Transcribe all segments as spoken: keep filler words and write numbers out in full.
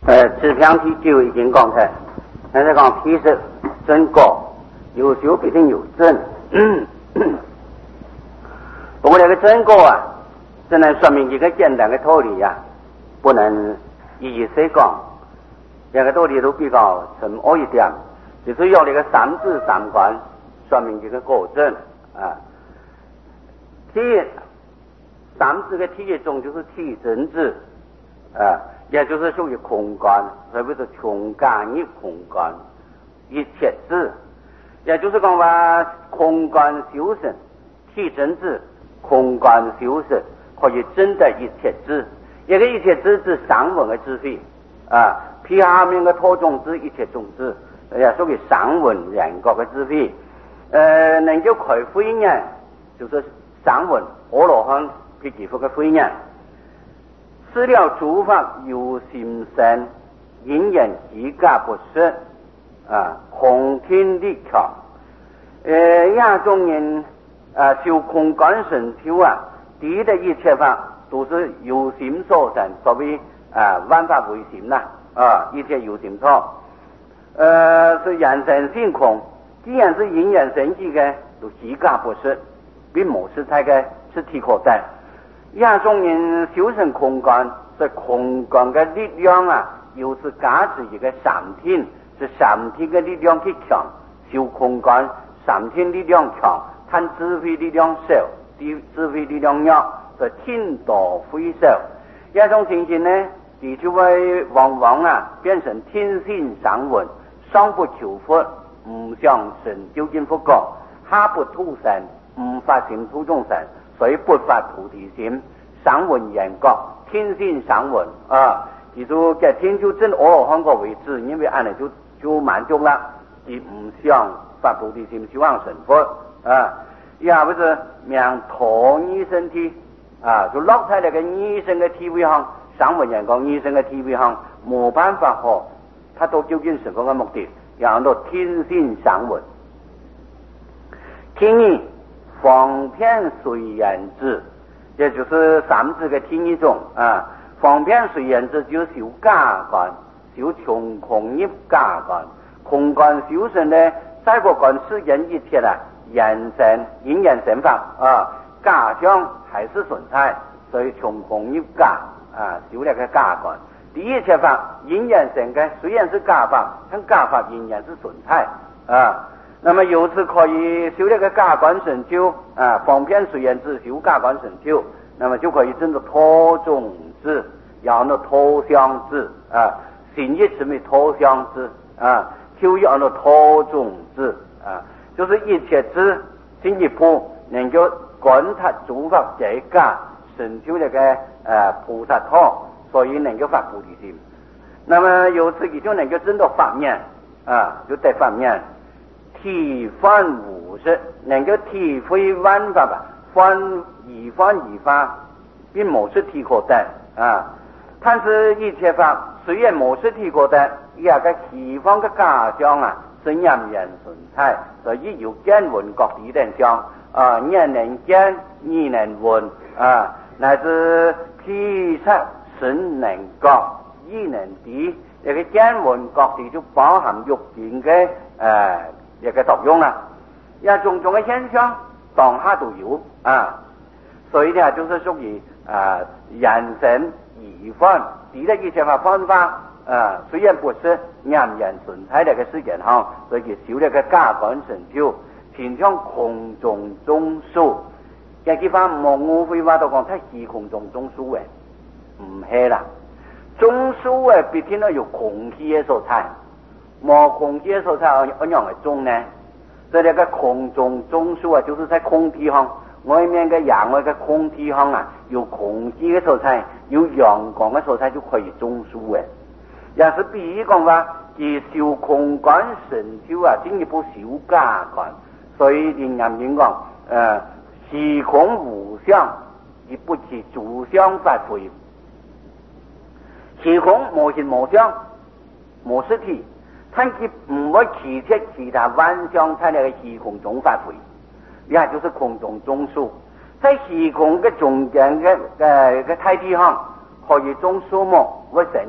呃，指标题就已经讲出，现在讲其实真高，有少必定有真。不过这个真高啊，只能说明一个简单的道理呀、啊，不能一一细讲。这个道理都比较深奥一点，就是要那个三字三观说明一个果真啊。第一，三字的第一种就是体真字啊。也就是属于空观，所谓是穷感一空观一切智，也就是讲话空观修身，体真智，空观修身可以真的一切智。一个一切智是上文的智慧啊，皮下面的托种子一切种子，也属于上文人格的智慧。呃，能够开慧眼，就是上文阿罗汉辟支佛的慧眼。思了诸法有心生，因缘即假不实啊，空天力强。呃，亚中人啊，修空观神修啊，第一的一切法都是有心所生，所谓啊万法唯心呐啊，一切有心所。呃，是缘生性空，既然是因缘生起的，都即假不实，并没是太个是体可得。亚中人修成空观，这空观的力量啊，又是加持一个三天，是三天的力量去强，修空观三天力量强，但智慧力量少，智慧力量弱，这天道非少。这种情形呢，你就会往往啊变成天性上文，上不求佛，唔想成究竟佛果，下不图生，唔发心图众生。所以不发菩提心，上文人格，天性上文啊，记住给天就真阿罗汉个位置，因为按了就就满足了，而唔想发菩提心，希望成佛啊。也不是命托医生体啊，就落在那个医生的体位上，上文人格医生的体位上，没办法和他都究竟成功的目的，让到天性上文，天意。方便随缘智，也就是三字的听一种啊。方便随缘智就修假观，修穷空一假观，空观修身呢，再不观世间一切啦，眼神因缘神法啊，假象还是存在，所以穷空一假啊，修那个假观。第一切法因缘神的虽然是假法，但假法因缘是存在啊。那么由此可以修那个假观成就啊，方便随缘智修假观成就，那么就可以证得托种智，然后呢托相智啊，心一成为托相智啊，修要呢托种智啊，就是一切智进一步能够观察诸法界假，成就那个呃菩萨道，所以能够发菩提心。那么由此也就能够证得法面啊，就得法面。体翻无识，能够体会万法吧，翻一翻一法，并没是体可得啊。但是一切法虽然没是体可得，也个西方的假象啊，是俨然存在，所以有见闻各地等相啊，人能见，你能闻啊，乃至体察神能觉，意能敌，这个见闻各地就包含欲境的呃。一个作用啦，也种种的现象当下都有啊，所以呢就是属于啊人生疑犯，第一一切法方法啊，虽然不是俨然存在那个世界上，所以修那个假观成就，偏向空中中枢，这地方冇误会话都讲太虚空中中枢诶，唔系啦，中枢诶必定要有空气嘅所在。冇空气的所在怎样的中呢？这那个空中中枢啊，就是在空地上，外面的阳外的空地上啊，有空气的所在，有阳光的所在就可以中枢的。也是比喻讲话，以修空观神修啊，进一步修假观，所以人家人讲，呃，虚空无相，而不是主相发挥。虚空无形无相，无实体。但是唔会其他其他万象在那个虚空中发挥，也就是空中中枢，在虚空的中间的呃个太地上可以种树木或生长，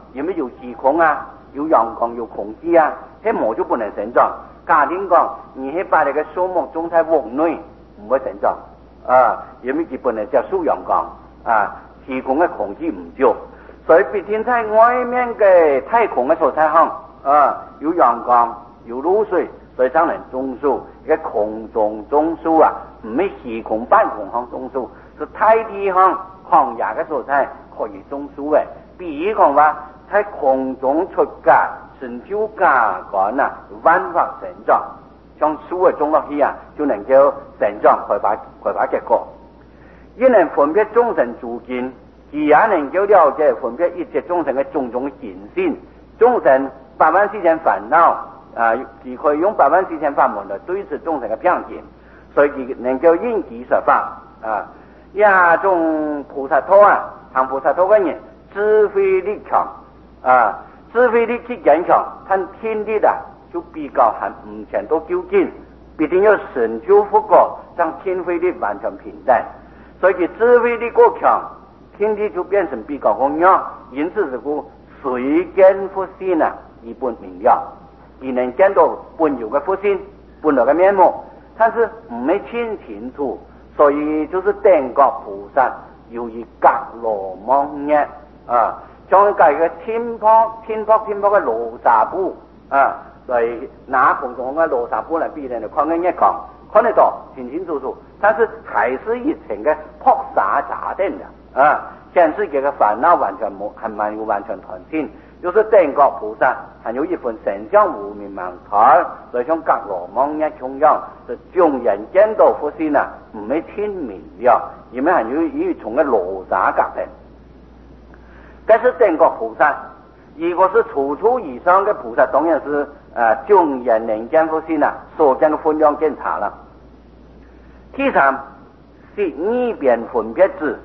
因为有虚空啊，有阳光，有空气啊，这木就不能生长。假定讲，你去把那个树木种在屋内，唔会成长啊，因为佢本来就受阳光啊，提供嘅空气唔足，所以必定在外面嘅太空嘅所在行啊，有阳光，有露水，所以才能种树。一个空中种树啊，唔係虚空半空行种树，是太地行曠野嘅所在可以种树嘅。比如講話，喺空中出家，成就家幹啊，有辦法成長。像樹嘅種落去啊，就能夠成長開發開發結果。亦能分別眾生諸見，而也能夠了解分別一切眾生嘅種種見性。眾生百萬世間煩惱啊，佢可以用百萬世間法門來對治眾生嘅偏見，所以佢能夠應機說法啊。一種菩薩陀啊，行菩薩陀嘅人智慧力強啊，智慧力去堅強，但天力啊就比較還唔全都究竟，必定要成就佛果，讓天慧力完全平等。所以佢智慧力過強，天力就變成比較空弱，因此是故隨見佛性啊，一本明了，而能見到本有嘅佛性，本來嘅面目，但是唔係清清楚，所以就是等覺菩薩由於隔羅網一啊，將佢嘅天坡天坡天坡嘅羅剎布啊，所以拿空中嘅羅剎布嚟俾人哋看緊一看，看得到清清楚楚，但是還是一層嘅撲灑雜定嘅啊，顯示佢嘅煩惱完全冇，還沒有完全斷盡。就是等覺菩薩還有一份神像無明盲台，所以像隔羅網一同樣，就眾人見到佛性啊，唔係清明了，因為還有一重嘅羅剎隔定。但是等覺菩薩，如果是處處以上嘅菩薩，當然是呃眾人能見佛性啊，所見嘅分量更差了。第三是二邊分別智，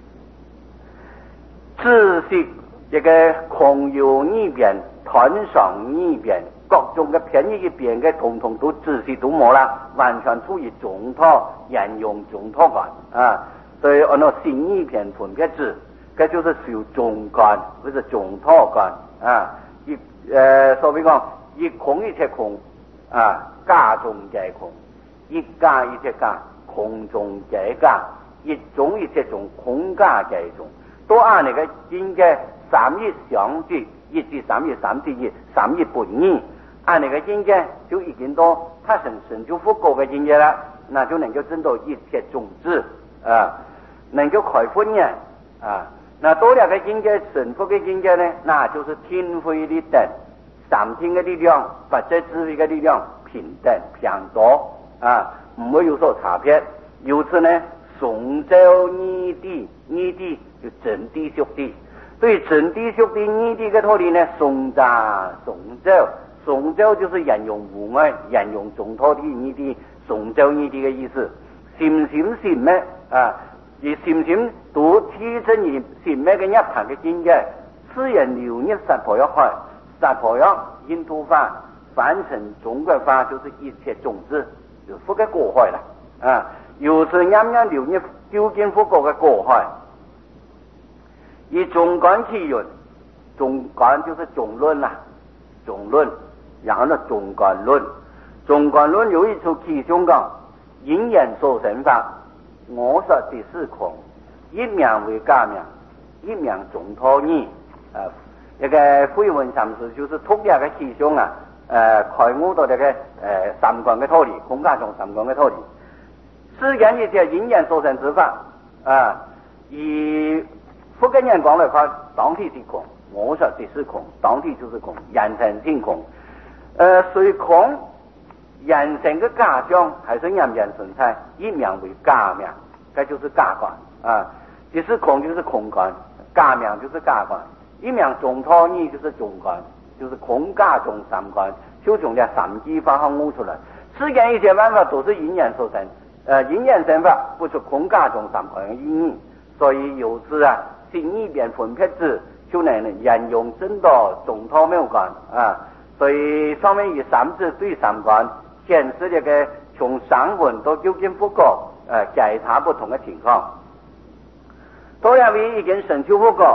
智是一個空有二邊，斷上二邊，各種嘅便宜一邊嘅，統統都知識都冇啦，完全處於總託，沿用總託觀啊。所以按照是二邊分別智，這就是屬總觀或者總託觀啊。一呃，所謂講一空一切空啊，假中皆空；一假一切假，空中皆假；一種一切種，空假皆種。都按那個應該三一相對，一至三一三至一，三一本二，按那個應該就已經都他成成就佛果嘅應該啦，那就能夠證到一切種子啊，能夠開分嘅啊。那多兩個應該成佛嘅應該呢，那就是天慧力等，三天嘅力量或者智慧嘅力量平等平多啊，唔會有所差別。由此呢，崇州二地，二地就真地屬地。對真地屬地二地嘅道理呢，崇扎崇州，崇州就是沿用無礙，沿用總托地二地，崇州二地嘅意思。閃閃閃咩啊？而閃閃都提升而閃咩嘅一行嘅境界，此人流入薩婆約海，薩婆約印度法翻成中國法就是一切種子，就佛嘅果海啦啊！又是啱啱流入究竟佛果嘅果海。以中觀起源，中觀就是中論啦，中論，然後呢中觀論，中觀論有一處其中講，因緣所生法，我說的是空，一名為假名，一名總托義。呃，一個慧文上師就是通兩個其中啊，呃，開悟到這個呃三觀嘅道理，空假中三觀嘅道理。世間一切因緣所生之法啊，以佛嘅眼光來看，當體是空，我說的是空，當體就是空，人成性空。呃，雖空，人成嘅假象還是人人存在，一名為假名，這就是假觀啊。即是空就是空觀，假名就是假觀，一名總托義就是總觀，就是空假中三觀，就從這三機法上悟出來。世間一切萬法都是因緣所生，呃，因緣生法不出空假中三觀嘅意義，所以由此啊。是二邊分別智，就能沿用真道總托妙觀啊，所以上面以三智對三觀，顯示這個從三魂到究竟佛果，呃，檢查不同的情況。多樣為已經成就佛果，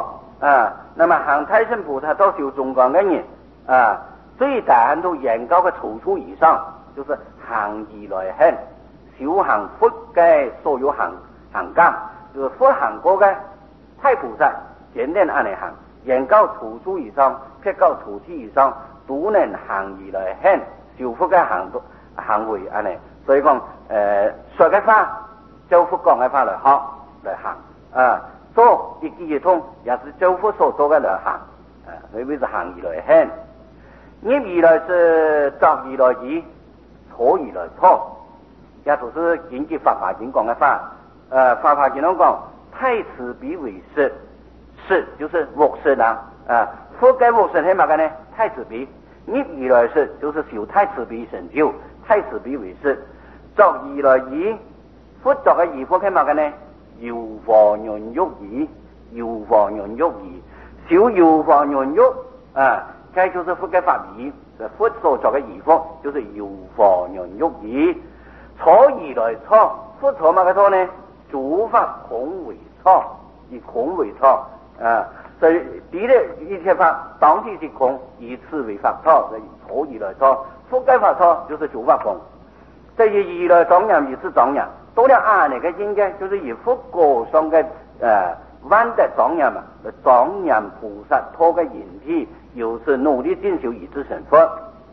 啊，那么行太上菩萨到修中观的人啊，最大限度研究嘅处处以上，就是行义来行，修行佛嘅所有行行感，就是佛行过嘅太菩萨，简单按嚟行，研究处处以上，撇到处处以上，都能行义来行，修佛嘅行行为按嚟，所以讲誒說嘅法，就佛講嘅法來學來行啊。做一句一通，也是政府所做的來行，啊，所以是行義來行。業義來是作義來義，錯義來錯，也就是經濟法華經講的法。呃，法華經中講，太慈悲為實，實就是無實啦，啊，佛嘅無實係乜嘅呢？太慈悲。業義來是就是修太慈悲成就，太慈悲為實。作義來義，佛作嘅義佛係乜嘅呢？搖晃潤喐義，搖晃潤喐義，小搖晃潤喐啊，這就是佛嘅法義，佛所作嘅義佛，就是搖晃潤喐義。錯義來錯，佛錯乜嘅錯呢？諸法空為錯，以空為錯啊，所以第一一切法當體是空，以此為法錯，所以錯義來錯，佛嘅法錯就是諸法空，這一義來莊嚴，以此莊嚴。到了阿那個境界，就是以佛果上嘅誒萬德莊嚴嘛，莊嚴菩薩托嘅形體，又是努力進修以至成佛。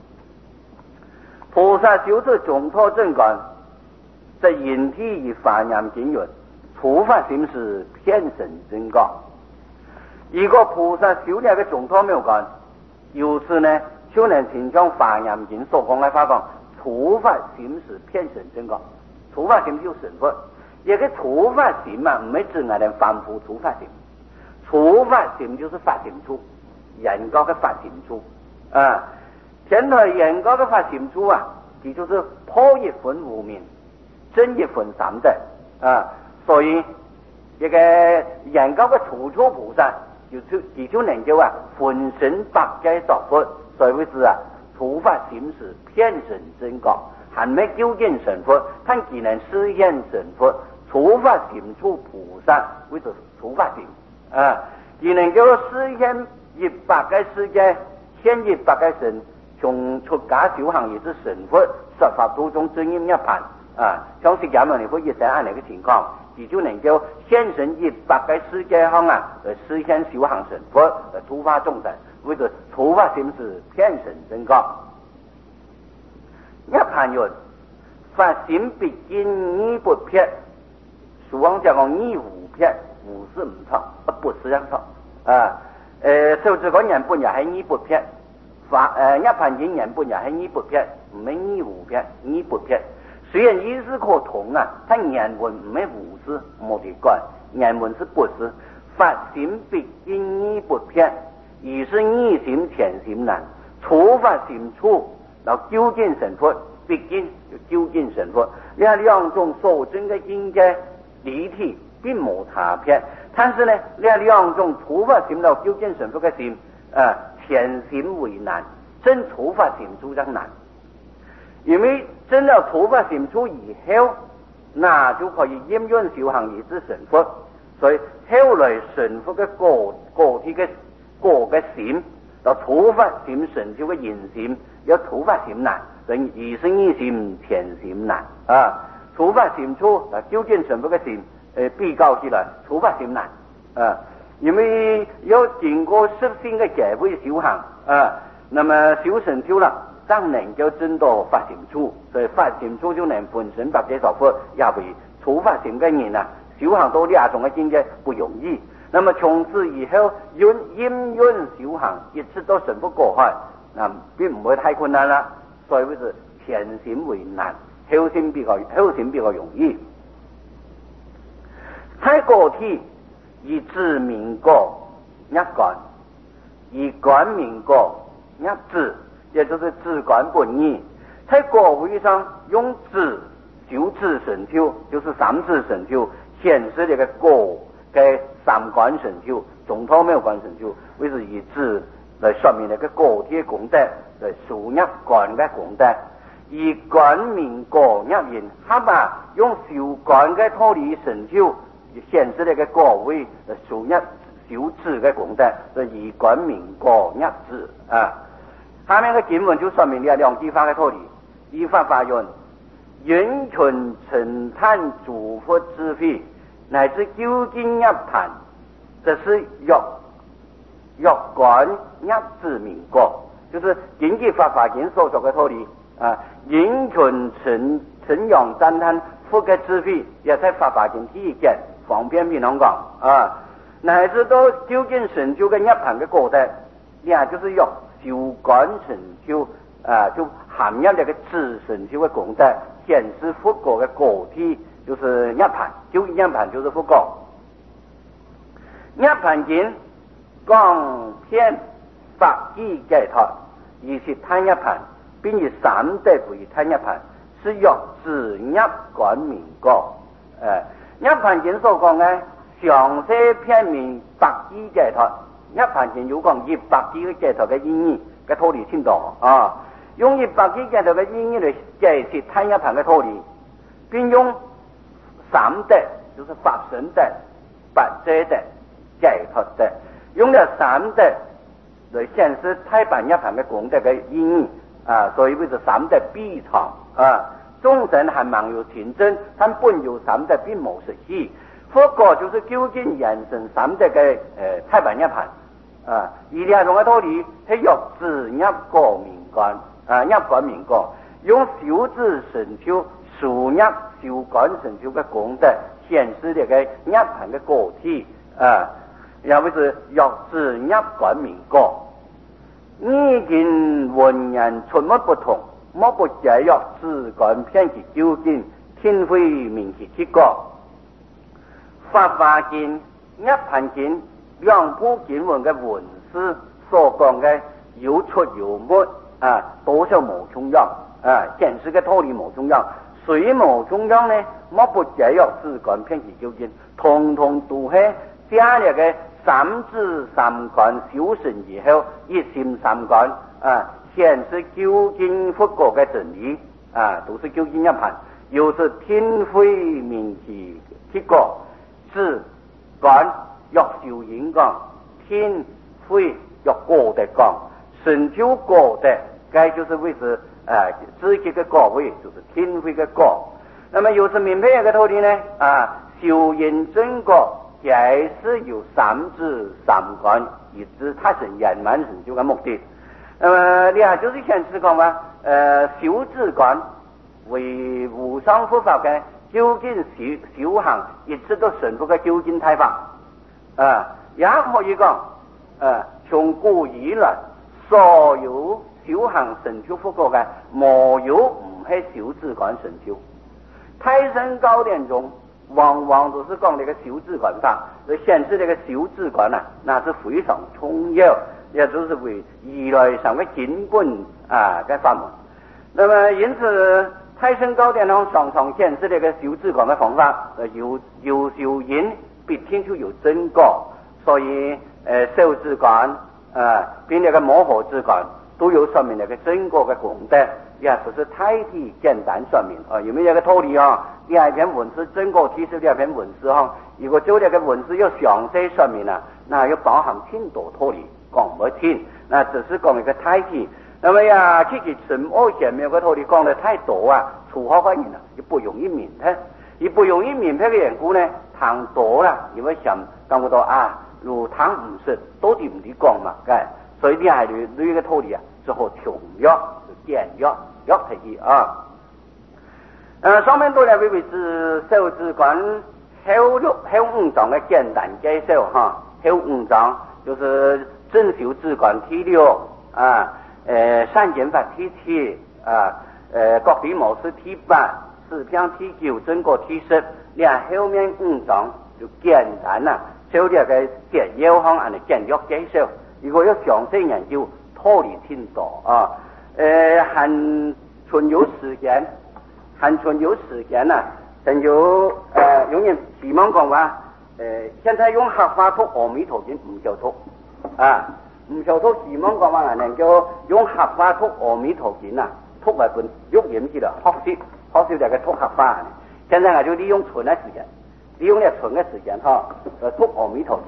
菩薩就是總托正觀，這形體以法嚴經云，初發心是遍身真覺。如果菩薩修呢個總托沒有觀，由此呢就能形象法嚴經所講嘅法講，初發心是遍身真覺。初發心就成佛，一個初發心啊，唔係指我哋凡夫初發心，初發心就是發心處，人高嘅發心處啊，天台人高嘅發心處啊，佢就是破一分無明，增一分三德啊，所以一個人高嘅處處菩薩，就就佢就能夠啊，分身百界作佛，所以為之啊，初發心是遍身真覺。還沒究竟成佛，但既能實現成佛，初發心處菩薩為之初發心啊，既能夠實現一百個世界，現一百個身，從出家修行也是成佛，十法度中真因一盤啊，像釋迦牟尼佛一生按那個情況，佢就能夠現身一百個世界上啊，來實現修行成佛，來度化眾生，為之初發心是遍身真覺。一盤云發心必經二不撇，俗語講講二無撇，無是唔錯，不是樣錯啊。誒，受持個人本也係二不撇，發誒一盤經人本也係二不撇，唔係二無撇，二不撇。雖然意思可同啊，但人文唔係無是，冇得關，人文是不是。發心必經二不撇，於是二心前心難，初發心處。到究竟成佛，畢竟就究竟成佛。呢兩種所證嘅境界離體並冇差別，但是呢，呢兩種初發心到究竟成佛嘅心，啊，前心為難，真初發心處就難。因為真到初發心處以後，那就可以應用修行以至成佛。所以後來成佛嘅個個體嘅個嘅心，到初發心成就嘅現心。要初發心難，所以二生二心前心難啊！初發心處啊，究竟成佛嘅心，誒比較起來，初發心難啊！因為要經過十心嘅解會修行啊，那麼修成就了，當能夠證到發心處，所以發心處就能本身百界作佛，也為初發心嘅人啊，修行到兩種嘅境界不容易。那麼從此以後，用應用修行，一直都成佛過海。那並唔會太困難啦，所以是前心為難，後心比較後心比較容易。喺個體以自明果一觀，以觀明果一智，也就是自觀本義。喺果位上用智修智成就，就是三智成就，顯示這個果嘅三觀成就，總統沒有觀成就，為是以智。來說明那個個體功德，來數一觀嘅功德，而觀明果一言，係嘛用修觀嘅脫離成就，顯示那個果位，來數一修治的功德，是以观民国入治啊。下面的经文就说明了两句话的道理。依法法云：人群称叹诸佛智慧，乃至究竟涅槃，这是欲欲观入治民国，就是经济法法经所说的道理啊。人群称称扬赞叹佛的智慧，也在法法经第一讲方便面能讲啊，乃至到究竟成就的涅槃的果德，也就是要修观成就啊，就含有这个知成就的功德，显示佛果的果体，就是涅槃，究竟涅槃就是佛果。涅槃经讲遍法义解脱，以是贪涅槃，并以三德为贪涅槃，是欲自涅观民国。诶，涅槃经所讲嘅详细片面白义解脱，涅槃经有讲以白义嘅解脱嘅意義嘅道理清楚啊，用以白義解脱嘅意義嚟解釋貪涅槃嘅道理，並用三德，就是法身德、八遮德、解脱德，用了三德嚟顯示太白涅槃嘅功德嘅意義啊，所以為是三德必藏啊。众生还忙有天真，但本有三德并无实际。佛果就是究竟延伸三德嘅呃太白涅槃啊，以两种嘅道理，係欲自涅過民觀啊，涅觀民國，用修治成就、數涅修觀成就嘅功德，顯示這個涅槃嘅果體啊，然後是欲自涅觀民國。意見文人出沒不同。莫不解約自觀遍其究竟，天非明其結果。法華經、涅槃經兩部經文嘅文字所講嘅有出有沒啊，多少無重要啊，顯示嘅道理無重要。誰無重要呢？莫不解約自觀遍其究竟，通通都係加入嘅三智三觀修成以後，一心三觀啊。顯示究竟佛果嘅真理啊，都是究竟涅槃，又是天非明其結果，自觀欲修因講，天非欲果德講，成就果德，該就是為是啊自己嘅果位，就是天非嘅果。那麼又是明白一個道理呢啊，修因正果，也是有三智三觀，以致他成圓滿成就嘅目的。那麼呢就是顯示講話，呃，修治觀為無上佛法嘅究竟修修行，一直都成佛嘅究竟態法啊，也可以講，呃，從古以來所有修行成就佛果嘅，沒有唔係修治觀成就。太上高典中往往都是講呢個修治觀法，就顯示呢個修治觀啊，那是非常重要。也就是為如來上嘅根本啊嘅法門。那麼因此太上高典上常常顯示呢個修治觀嘅方法，有有修因必定就有真果，所以誒修治觀啊並呢個摩訶治觀都有說明呢個真果嘅功德，也就是太體簡單說明啊，有沒有一個道理啊？第二篇文字真果提示第二篇文字哈，如果做呢個文字要詳細說明啊，那要包含挺多道理。講唔清，那只是講一個太體。那麼呀，其實深奧前面個道理講得太多啊，初學嘅人啊，就不容易明白。而不容易明白嘅緣故呢，談多啦，因為想講到啊，如談唔識，到底唔啲講嘛，嘅，所以你係對對個道理啊，只好重約，就簡約，約提議啊。呃，上面都嚟為為是修治觀後六後五章嘅簡單介紹哈，後五章就是正修治觀第六啊，呃善減法第七啊，呃各地模式第八，四篇第九，真果第十，兩後面五章就簡單啦，少啲嘅簡要項，人哋簡約介紹。如果要詳細研究，道理挺多啊。呃，還存有時間，還存有時間啦，仲有呃有人希望講話，呃現在用合法讀阿彌陀經唔夠讀。啊，唔受到希望講話能夠用合法讀阿彌陀經啊，讀為本喐嘢去啦，學習學習就係讀合法。現在我就利用存嘅時間，利用呢存嘅時間哈，誒讀阿彌陀經，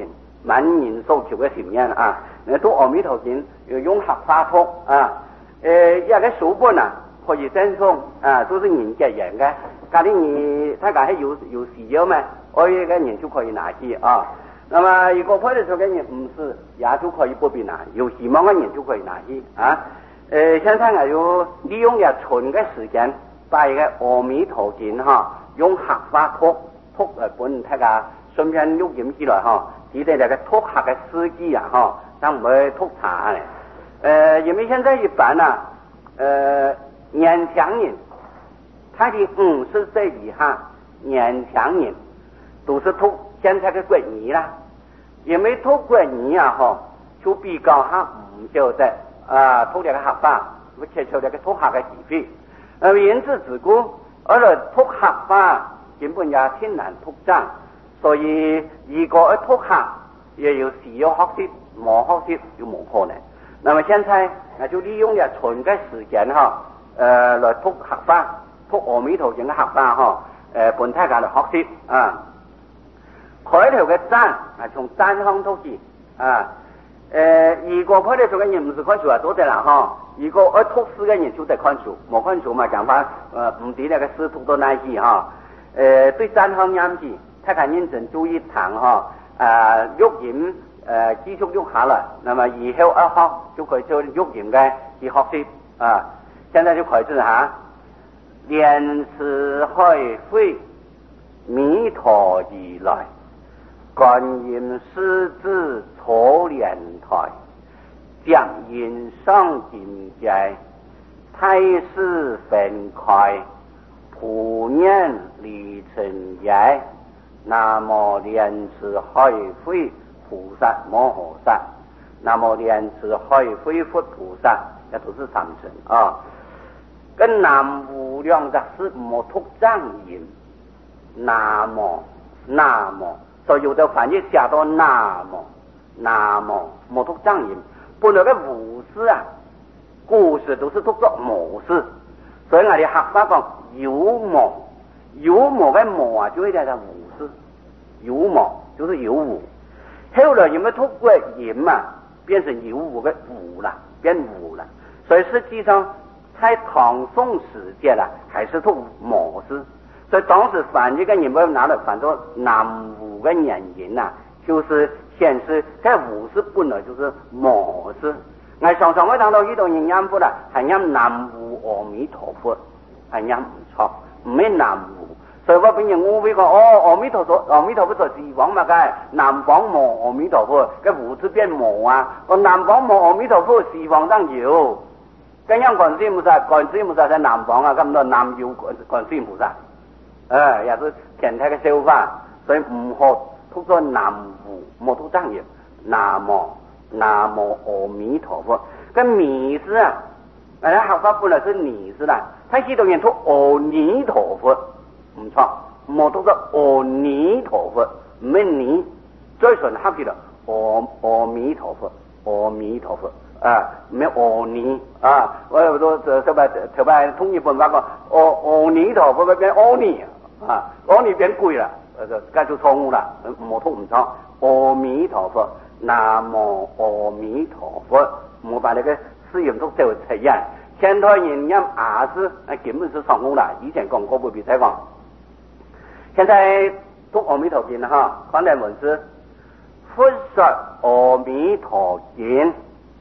万人所求嘅禪因啊！你讀阿彌陀經要用合法讀啊！誒，一個書本啊，可以贈送啊，都是人結緣嘅。假如你大家係有有需要咩，我一個人就可以拿去啊。那麼如果派出所嘅人唔是，也就可以不必拿，有希望嘅人就可以拿去啊。誒，現在我要利用一存嘅時間，把一個阿彌陀經哈，用合法讀讀嚟本大家順便錄音起來哈，記得那個讀客嘅司機啊哈，但唔會讀差咧。呃，因為現在一般啊，呃，年輕人，他的五十歲以下年輕人都是讀現在嘅國語啦，因為讀國語啊哈，就比較下唔曉得啊，讀這個合法，我接受這個讀客嘅機會。呃，因此自古，而來讀合法根本也挺難讀章，所以如果一讀客也有需要學習，冇學習就冇可能。那麼現在我就利用一存嘅時間哈，呃，來讀合法，讀阿彌陀經嘅合法哈，誒，本大家嚟學習啊。開頭嘅讚啊，從讚腔讀起啊。誒，如果開頭嘅人唔是看書啊，多得啦哈。如果愛讀書嘅人就得看書，冇看書嘛，講法誒唔知那個書讀到哪去哈。誒，對讚腔音字，大家認真注意聽哈。啊，錄音。呃，繼續錄下來，那麼以後一學就可以做錄音嘅去學習啊。現在就開始吓，蓮池海會，彌陀如來，觀音獅子坐蓮台，將因上境界，太師分開，普念離塵耶，南無蓮池海會菩薩摩訶薩，南無蓮池海會佛菩薩，這都是三聲啊。跟南無兩隻是冇讀章音，南無南無，所以有的翻譯寫到南無南無冇讀章音。本來嘅無字啊，古時都是讀作無字，所以我哋客家講有無有無嘅無啊，就一定係無字，有無就是有無。後來因為讀過音嘛，變成有無嘅無啦，變無啦。所以實際上在唐宋時節啦，還是讀無字。所以當時翻譯嘅人們拿來翻作南無嘅原因啊，就是顯示這無字本來就是無字。我常常會聽到呢度人音符啦，係音南無阿彌陀佛，係音唔錯，唔係南無。所以我本人我會講，哦，阿彌陀佛，阿彌陀佛在西方嘛，梗係南方冇阿彌陀佛，嘅無字變無啊。我南方冇阿彌陀佛，西方當有。咁樣觀世音菩薩，觀世音菩薩在南方啊，咁多南有觀觀世音菩薩，誒、呃，也是前台嘅手法，所以唔學讀咗南無，冇讀章嘅，南無南無阿彌陀佛。咁彌字啊，誒，學法本來是彌字啦，睇許多人讀阿彌陀佛。唔錯，冇讀到阿彌陀佛，唔係你，最純合啲啦，阿阿彌陀佛，阿彌陀佛啊，唔係阿彌啊，我有都就就咪就咪通譯本法講，阿阿彌陀佛變阿彌啊，阿彌變貴啦，就咁就錯誤啦，冇讀唔錯，阿彌陀佛，南無阿彌陀佛，冇把那個試驗讀就出現，現代人音牙字，根本是錯誤啦，以前講過不必再講。現在讀阿彌陀經哈，看睇文字，佛說阿彌陀經，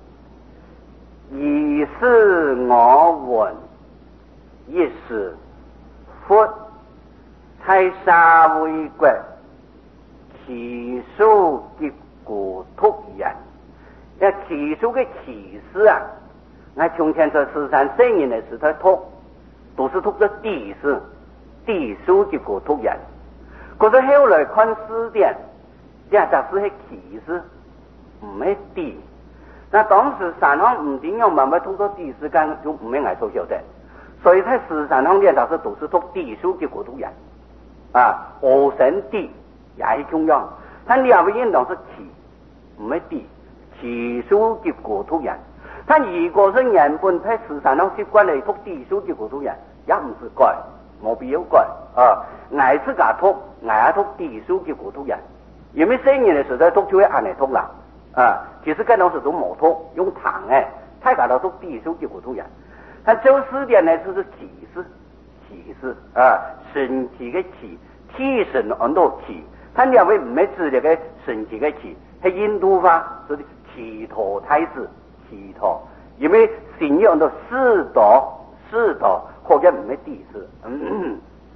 一是我聞，一是佛在沙為國，其數結果突然。那其數嘅其事啊，我從前在十三四年嘅時候讀，都是讀咗第四。地數結果突然，可是後來看字典，這就是係其字，唔係地。那當時三行唔點樣慢慢讀到第四間就唔係捱做曉得，所以喺十三行練就是都是讀地數結果突然，啊，我神地也係重要，但兩個音檔是其，唔係地，其數結果突然。但如果是原本喺十三行習慣嚟讀地數結果突然，也唔是改。冇必要改啊！挨自家讀，挨下讀地數結果突然， 因为生年的时候读就会按来读啦，啊，其实跟老师都冇读，用糖哎，太搞到读第一手结果读呀。他周四点呢就是体式，体式啊，身体的体，体神很多体，他两位唔系指这个身体的体，系印度话说的体陀太子，体陀，因为信仰到四道，四道或者唔系第四，嗯。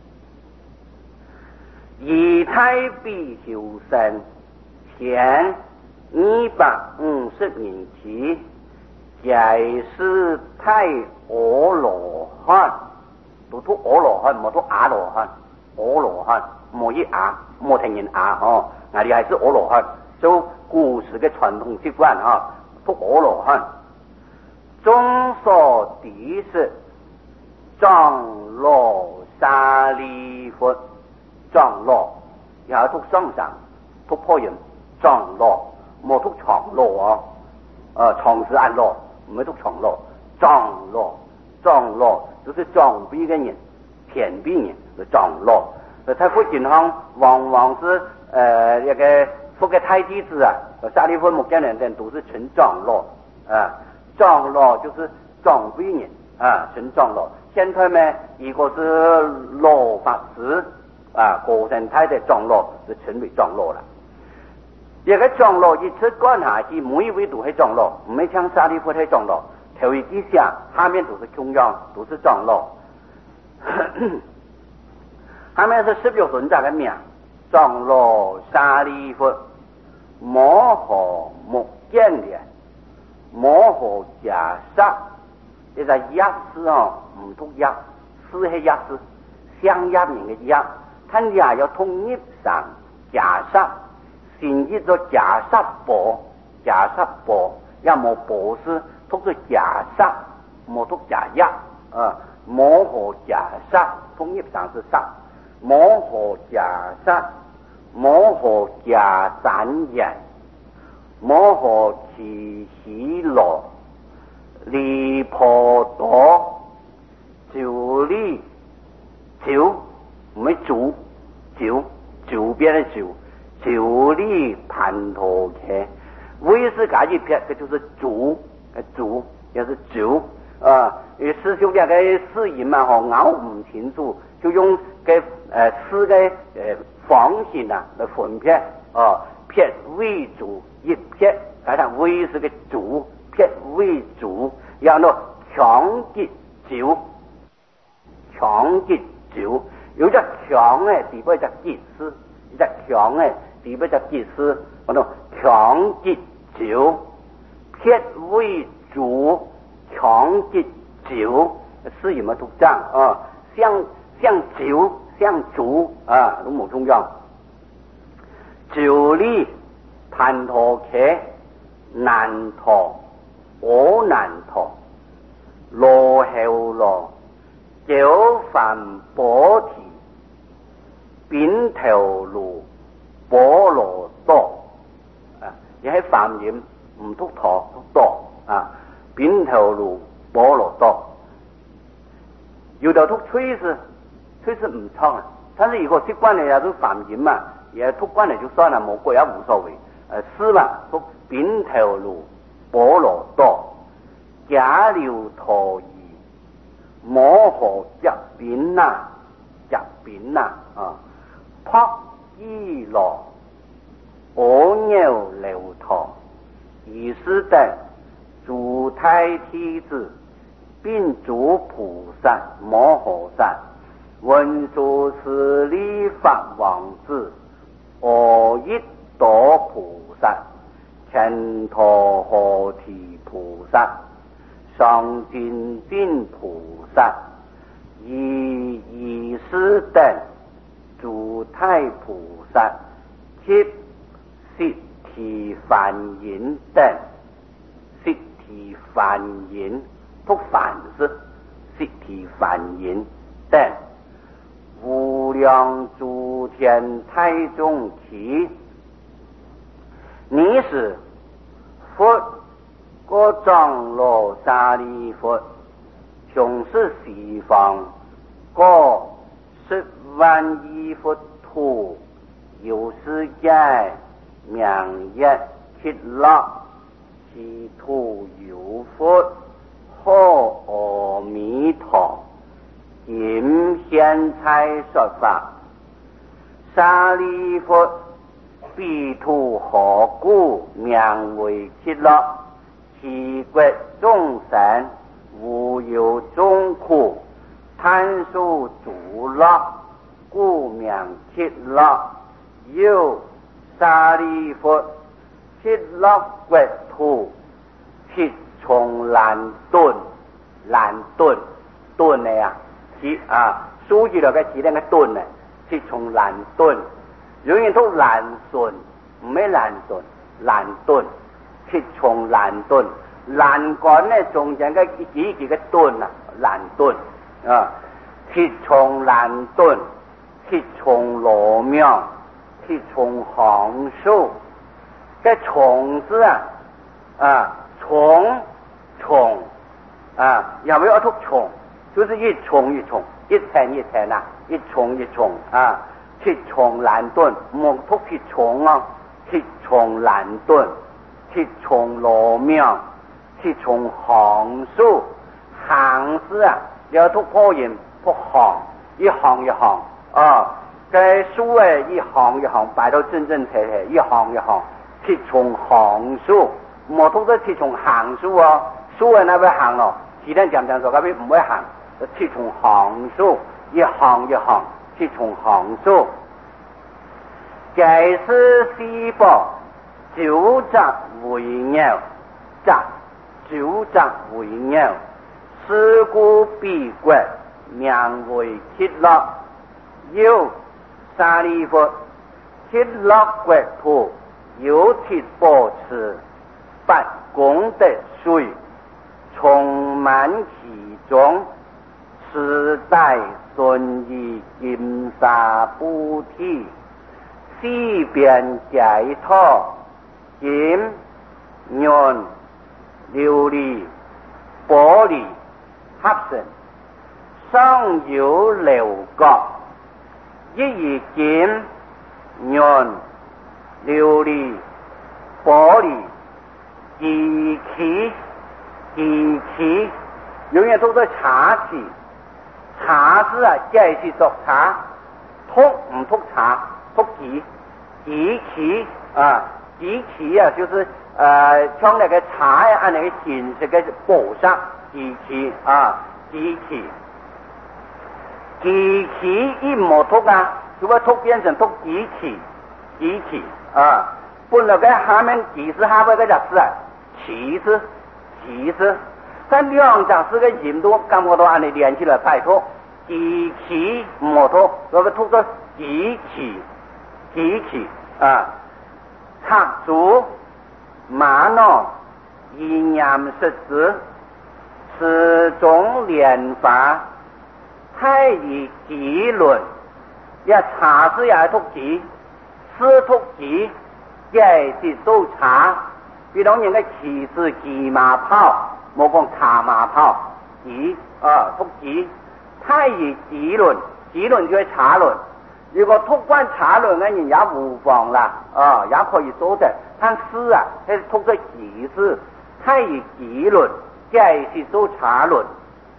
以太比丘僧前二百五十年起，皆是太阿罗汉，都读阿罗汉，冇读阿罗汉，阿罗汉冇一阿，冇听人阿哦，那里还是阿罗汉，就古时的传统习惯啊，读阿罗汉。众所敌是长老沙利弗。长老也係讀雙神，讀破人長老，冇讀長老啊！呃，長是安老，唔係讀長老，長老，長老就是長輩嘅人，偏輩人就長老。在佛經上往往是呃一個佛嘅太弟子啊，沙利弗目犍連等都是稱長老啊，長老就是長輩人啊，稱長老。現在呢，一個是老法師。啊，個人太太長老就稱為長老啦。一個長老一直幹下去，每一位都係長老，唔係像沙利弗係長老。頭一之下，下面都是中央，都是長老。下面是十六輪這個名，長老沙利弗，摩訶目犍連，摩訶迦葉，呢個葉字哦，唔讀葉，字係葉字，相葉名嘅葉。他俩要統一上迦葉，先一個迦葉波，迦葉波，也冇波是讀做迦葉，冇讀迦葉啊。摩訶迦葉統一上是葉，摩訶迦葉，摩訶迦旃延，摩訶祇希羅，離婆多，九利九。唔係九九九邊的九，九利盤陀伽，為是假一撇，這就是九，九也是九啊。因為師兄兩個釋音嘛，嗬，咬唔清楚，就用個誒四個誒方形啊來分撇啊，撇為主一撇，睇下為是個主，撇為主，然後強結九，強結九。有隻強誒，地位就結絲；有隻強誒，地位就結絲。我講強結九，撇為主，強結九，是什麼圖章啊？像像九，像竹啊，都冇中央。九利盤陀伽，難陀，我難陀，羅睺羅，九梵波提。扁頭顱波羅多啊，亦喺梵音唔讀陀讀多啊，扁頭顱波羅多。有的讀吹是吹是唔唱啊，但是如果習慣了也都梵音嘛，也讀慣了就算了，冇過也無所謂。呃，詩嘛讀扁頭顱波羅多，假了陀夷，摩訶迦扁那，迦扁那啊。帕伊羅，阿耨留陀，以是等諸太弟子，並諸菩薩摩訶薩，文殊師利法王子，阿逸多菩薩，乾陀訶提菩薩，上精進菩薩，以以是等諸太菩薩，及悉提梵音等，悉提梵音讀梵是悉提梵音等，無量諸天台眾起，你是佛個長老沙利弗，從是西方個十萬億佛土，有世界明日揭落，其土有福，贺阿弥陀，今现财说法，沙利佛，彼土何故名为揭落？其国众生无有众苦，贪属诸乐，故名揭落。又沙利佛，揭落国土，thiết從難頓，難頓頓嚟啊！字啊，數字落嘅字咧嘅頓嚟，thiết從難頓，永遠都難順，唔係難順，難頓，thiết從難頓，欄杆咧仲有嘅幾字嘅頓啊，難頓啊，thiết從難頓，thiết從羅廟，thiết從行數，嘅從字啊啊。重重啊，有没有突重？就是一重一重，一层一层啊，一重一重啊，thiết重難頓，莫突thiết重啊，thiết重難頓，thiết重羅廟，thiết重行數，行字啊，有突破音破行，一行一行啊，嘅數誒一行一行擺到真真齊齊，一行一行，thiết重行數。莫通都thiết從行數啊，數啊那邊行咯，只能講講說嗰邊唔會行，thiết從行數，一行一行，thiết從行數。解釋四寶，九雜為拗，雜九雜為拗，是故彼國名為揭落。又沙利佛，揭落國土，有鐵寶池。八功德水充滿其中，時代順意金沙菩提，四邊解脫，金銀琉璃玻璃合成，上有六角，一以金銀琉璃玻璃機器，機器永遠都在茶字，茶字啊，即係作茶，突唔突茶，突機，機器啊，機器啊，就是呃，將那個茶呀，按那個形式嘅補上，機器啊，機器，機器一冇突啊，就把突變成突機器，機器啊，本來嘅下面幾時下邊嗰隻字啊？其實，其實，但兩隻字嘅音都感覺到按你連起來拜託，機器摩托，嗰個讀咗機器，機器啊，插足馬諾一念實質，始終連法，太以機論，一茶字也讀機，是讀機，也是做茶。比如人嘅騎士騎馬炮，冇講茶馬炮，騎啊突騎，太以騎輪，騎輪就係茶輪。如果突關茶輪嘅人也無妨啦，啊也可以做得。但是啊，係突咗騎士，太以騎輪，即係做茶輪。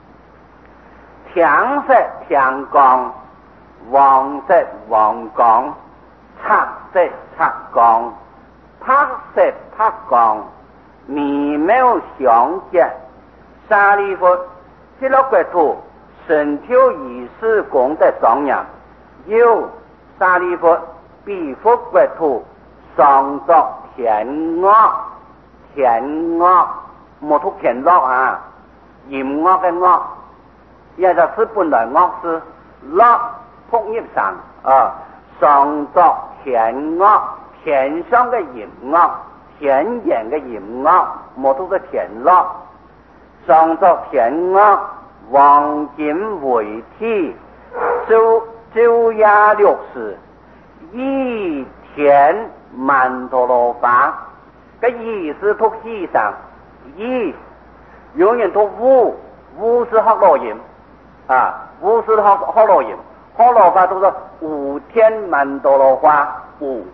天色天光，黃色黃光，赤色赤光。拍色拍光，微妙相結，沙利佛，揭落國土，神跳儀式功德莊嚴。又沙利佛，彼佛國土，上作田樂，田樂，冇讀田樂啊，音樂嘅樂，也就是本來樂是樂，讀音上啊，上作田樂。田上嘅音樂，田野嘅音樂，冇讀嘅田樂，上作田樂，黃金為體，周周亞六時，一田曼陀羅法，個一是讀西上，一永遠讀五，五是學羅音，啊，五是學學羅音，學羅法讀咗五天曼陀羅花五。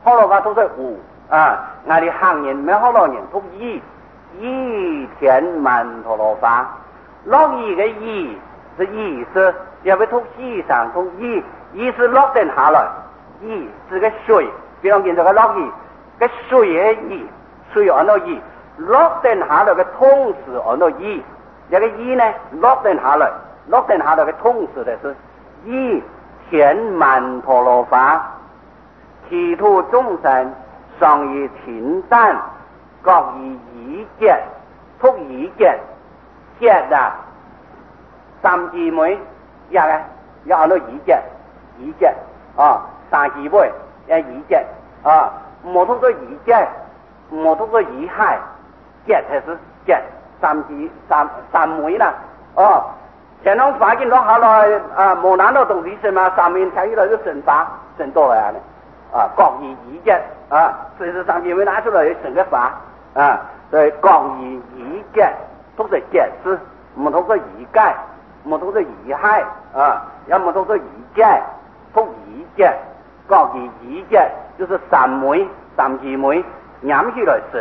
好罗法读作五啊，我哋行人没好罗人读一，一天曼陀罗法，落一嘅一是意思，要不读一上读一，一是落定下来，一是个水，比方见到个落一，个水嘅一，水按到一，落定下来嘅同时按到一，这个一呢落定下来，落定下来嘅同时的是一天曼陀罗法。其土众生上以清淡，各以意见，ทุก意见，见啊，三姊妹也嘅，也按到意见，意见啊，三姊妹也意见啊，冇通过意见，冇通过意害，见才是见，三姊三三妹啦，哦，前头发现落下来啊，冇难到东西什么，上面睇起来就神法，神多来咧。啊，各以意见啊，事实上因为拿出来整个法啊，所以各以意见都是解释，唔通过意解，唔通过意害啊，也唔通过意见，通意见，各以意见就是三昧、三姊妹念起来神。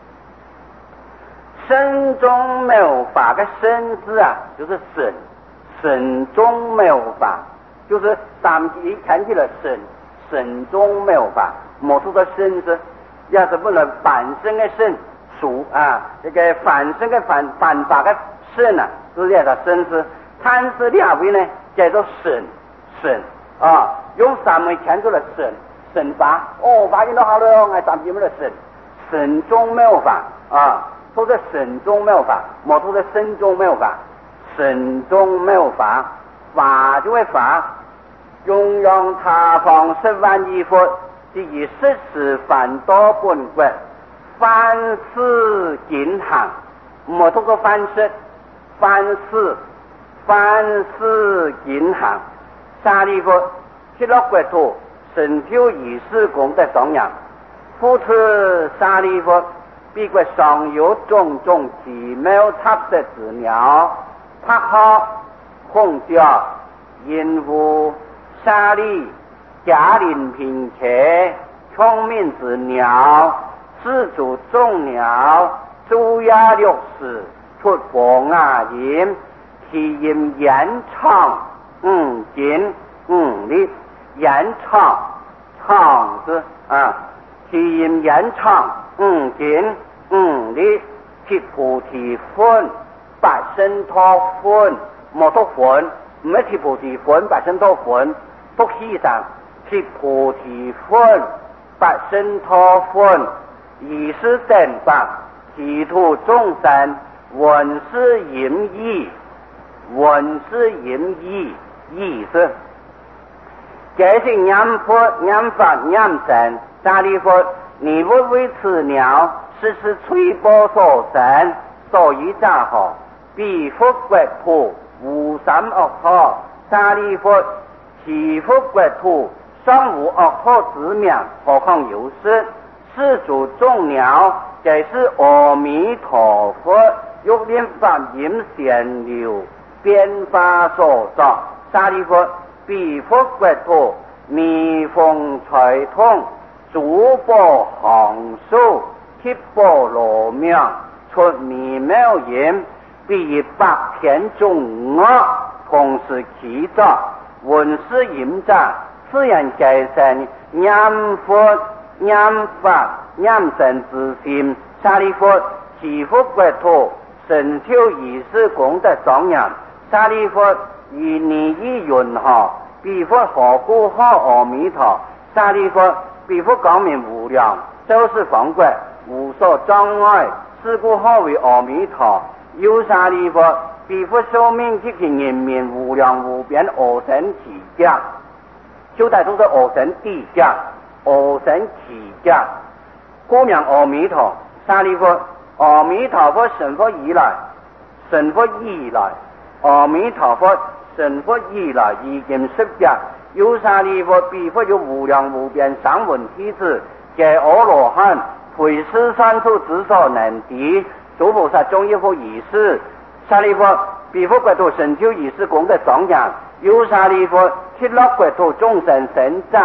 神中妙法的神字啊，就是神，神中妙法就是三集看起来神。神中没有法，某处的身是，要是不能反身的身属啊，这个反身的反反法的身啊，就是叫做身是，贪是两位呢叫做神神啊，用三枚牵出了神神法，哦，发现到好了，我咱们的神神中没有法啊，都是神中没有法，某处的身中没有法，神中没有法，法就会法。中央他方十万亿佛，即以十时反多本国，凡事进行，冇通过凡事，凡事，凡事进行。沙利佛，七六国土，神修以是功德庄严。复此沙利佛，彼国上有种种奇妙插色之鸟，拍好空调，因无。沙利嘉陵平切聪明之鸟，四足众鸟，主压六十出风啊音，其音延长五斤五厘，延长长是啊，其音延长五斤五厘，其菩提分百身托分，莫托分，唔系其菩提分百身托分。福气上，其菩提分、百身托分，以是等法，其土众生，闻是淫意，闻是淫意，意是。这是念佛、念法、念神，大力佛，你不为此鸟，时时吹波所生，所以咋好？彼福国土无三恶土，大力佛。其福国土尚无恶土之名，何况有失？世主众鸟，这是阿弥陀佛欲令法音显流，变化所造。沙利佛，彼福国土密封财通，珠宝行数，七宝罗妙，出迷妙音，彼百天众恶，同时起造。闻是淫者，自然改善念佛、念法、念神之心。沙利佛，祈福国土，神修以是功德庄严。沙利佛，以你意云何？彼佛何故好阿弥陀？沙利佛，彼佛光明无量，就是方国，无所障碍，是故好为阿弥陀。有沙利佛。彼佛寿命即其人面无量无边，我神起家，就带出个我神地家，我神起家。故名阿弥陀。沙利佛，阿弥陀佛成佛以来，成佛以来，阿弥陀佛成佛以来已经十家。有沙利佛，彼佛有无量无边三闻体智，给阿罗汉，会施三处之所能敌，诸菩萨终一佛以是。沙利佛，彼佛国土神修以是功德庄严。有沙利佛，七六国土众生神者，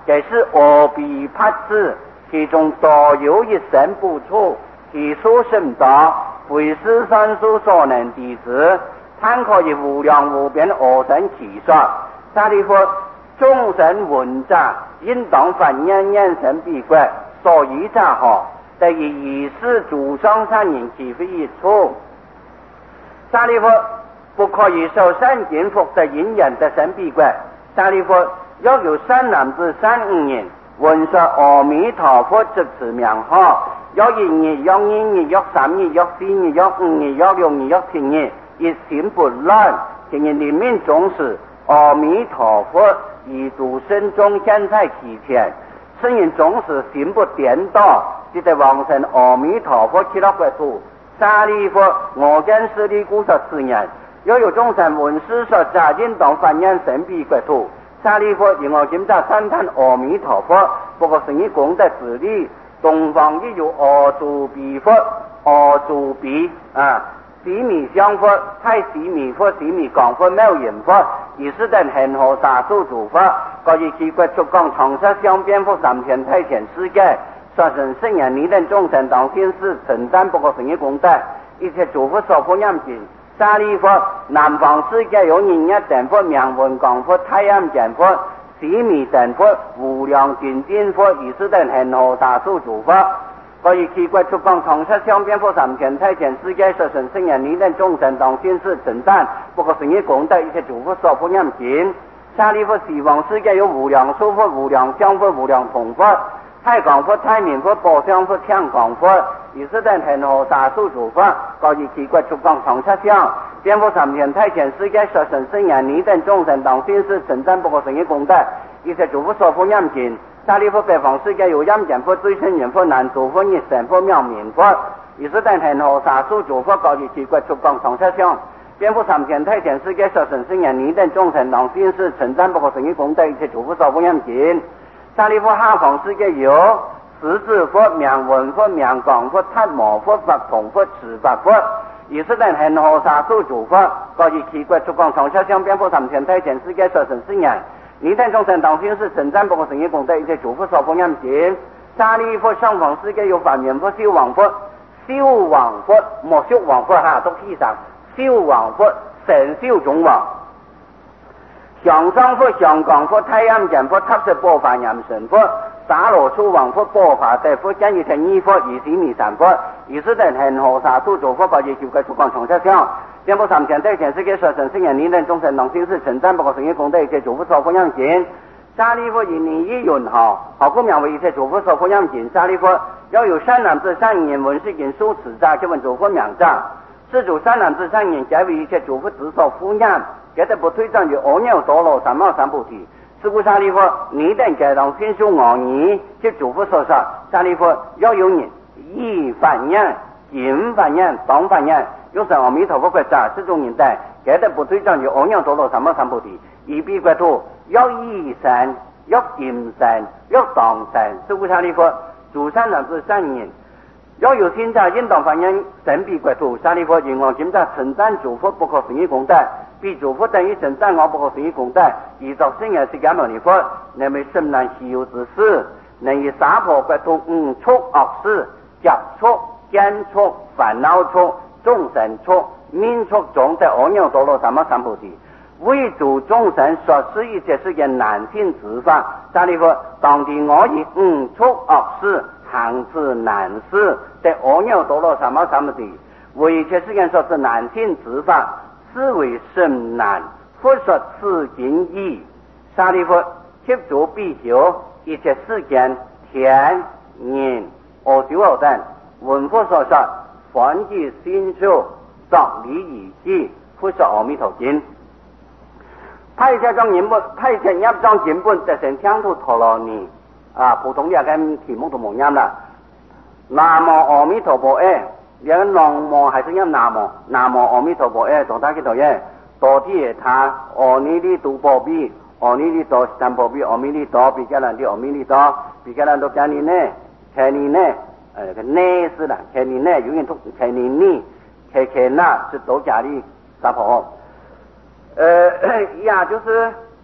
这是何必拍子，其中多有一神不出，其所甚大，非世上所所能敌之。贪可以无量无边何等其说。沙利弗，众神闻者，应当凡眼眼神必怪，所以者何？得以以是主上三人其非一处。沙利弗不可以受三件福的因缘的神必怪。沙利弗要有三男子三五人，闻说阿弥陀佛即是名号，要一日，要二日，要三日，要四日，要五日，要六日，要七日，一心不乱，今日里面总是阿弥陀佛以度身中现在其前，此人总是心不颠倒，即得往生阿弥陀佛极乐国土。沙利弗，我跟师利故说此人，要有众生闻师说者，应当凡眼神必国土。沙利弗，以我今朝三叹阿弥陀佛，不过是你功德之力。东方亦有阿祖比佛、阿祖比啊，西弥相佛、太西弥佛、西弥光佛、妙严佛，以是等恒河沙数诸佛，各以其国出讲长沙相边佛三千太前世界，说成圣人你等众生当先世承担不过是你功德，一切诸佛所不念经。沙利佛，南方世界有人一等佛、명闻光佛、太阳见佛、西弥等佛、无量尽尽佛，以是等恒河沙数诸佛，各以其国出讲长沙相边佛三千太前世界，说成圣人你等众生当先世承担不过是你功德，一切诸佛所不念经。沙利佛，西方世界有无量寿佛、无量相佛、无量同佛、太光佛、太明佛、宝相佛、天光佛，以是等恒河沙数诸佛，各以其国出讲长沙相边佛三千太前世界，说成圣人你等众生当先世承担不过是你功德，一切诸佛所不念经。沙利弗，北方世界有阴间佛、最胜人佛、南祖佛、日神佛、妙明佛，以是等恒河沙数诸佛，各以其国出讲长沙相边佛三千太前世界，说成圣人你等众生当先世承担不过是你功德，一切诸佛所不念经。沙利弗，下方世界有十字佛、명闻佛、명光佛、太摩佛、法同佛、持法佛，以是等恒河沙数诸佛，各以其国出讲长沙相边佛三千太前世界，说成圣人你等众生当先世承担不过是你功德，一切诸佛所不念经。沙利弗，上方世界有梵元佛、修王佛、修王佛、莫修王佛哈，都披上修王佛、神修中王、向上佛、向光佛、太阳见佛、塔色波法严神佛、沙罗出王佛、波法德佛、见一天一佛、以西弥三佛，以是等恒河沙数诸佛，各以其国出讲长沙相遍布三千太前世界，说成圣人你等众生当先世承担不过是你功德，一切诸佛所不念经。沙利弗，以你一云好，好故名为一切诸佛所不念经。沙利弗，要有三男子三人闻是经受持者，就问诸佛名者。是主三男子三人，皆为一切诸佛之所敷衍，皆得不退转于阿耨多罗三藐三菩提。是故沙利弗，你等皆当信受我言，即诸佛所说。沙利弗，要有人以梵言、今梵言、当梵言，用上阿弥陀佛国者，是众人等皆得不退转于阿耨多罗三藐三菩提。以彼国土，要以神、要今神、要当神。是故沙利弗，主三男子三人，要有心者应当梵言神彼国土。沙利弗，因我今朝称赞诸佛不可思议功德，彼诸佛等于称赞我不可思议功德，依照圣人释迦牟尼佛，能为甚难稀有之事，能以杀破国土五处恶事、劫处、奸处、烦恼处、众生处、民处中的阿耨多罗三藐三菩提，为诸众生所施一切世间难信之法。沙利弗，当地我以五处恶事、行之难事的阿耨多罗三藐三菩提，为一切世间所知难信之法，是为甚难。佛说此经义。沙利弗，切足必修一切世间天人阿修罗等，闻佛所说，凡即心受，照理以记，佛说阿弥陀经。太下章原本，太下入章原本得成羌土陀羅尼啊，普通嘅跟題目都冇啱啦。南無阿彌陀佛誒，兩個南無還是音南無，南無阿彌陀佛誒，同他幾多嘢？多啲他，阿彌利度波比，阿彌利多三波比，阿彌利多比較難啲，阿彌利多比較難到幾年呢？幾年呢？誒個呢是啦，幾年呢？有人讀幾年呢？幾幾那是多家裡三婆。呃，呀，就是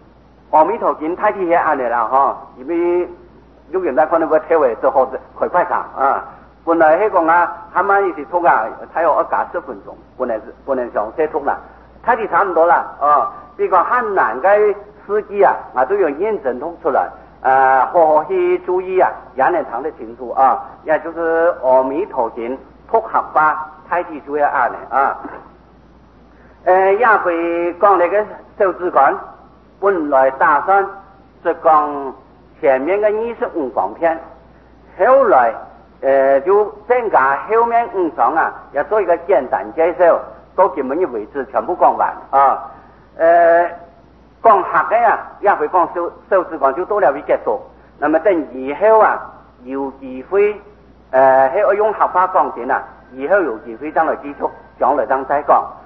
阿弥陀經睇啲嘢安尼啦嗬，因為有人在可能會睇為之後快快上啊。本來迄個啊，他們一直通啊，才有二加十分鐘，本來是本來上車通啦，睇啲差唔多啦哦。比較很難嘅司機啊，我都用驗證通出來，呃，好好去注意啊，也能聽得清楚啊。也就是阿彌陀經複合化睇啲主要安尼啊。呃，也會講那個手指關，本來打算就講前面嘅二十五光片，後來呃就增加後面五章啊，要做一個簡單介紹，到基本嘅位置全部講完啊。呃，講客嘅啊，也會講手手指關就到了會結束。那麼等以後啊，有機會呃，喺我用客話講點啊，以後有機會將來繼續，將來當再講。